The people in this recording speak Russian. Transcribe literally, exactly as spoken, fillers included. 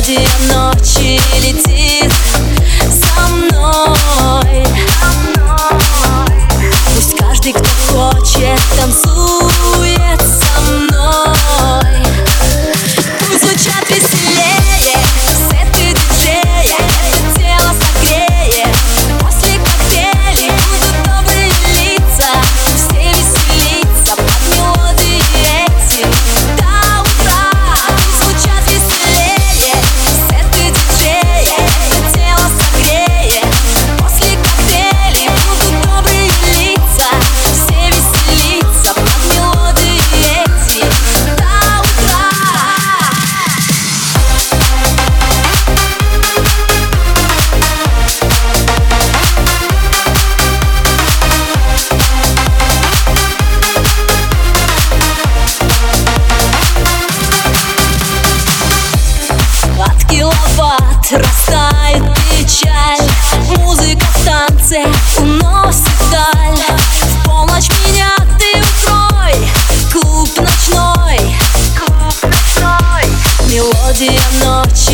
Мелодия ночи летит за мной. Пусть каждый, кто хочет, танцует со мной. Пусть звучат веселее сеты диджея, это тело согреет. После коктейлей будут добрые лица, все веселиться под мелодии эти до утра. Пусть звучат веселее сеты диджея, это тело согреет. После коктейлей будут добрые лица, все веселиться под мелодии эти до утра. От киловатт растает печаль, музыка в танце уносит даль. В полночь меня ты укрой, клуб ночной, клуб ночной. Мелодия ночи